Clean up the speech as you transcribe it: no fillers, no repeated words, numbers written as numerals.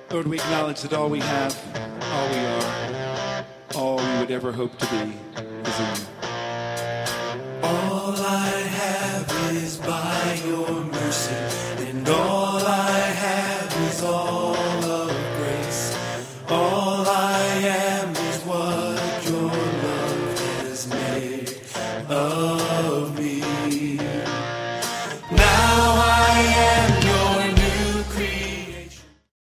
Lord, we acknowledge that all we have, all we are, all we would ever hope to be is in you. All I have is by your mercy, and all I have is all of grace. All I am is what your love has made of me.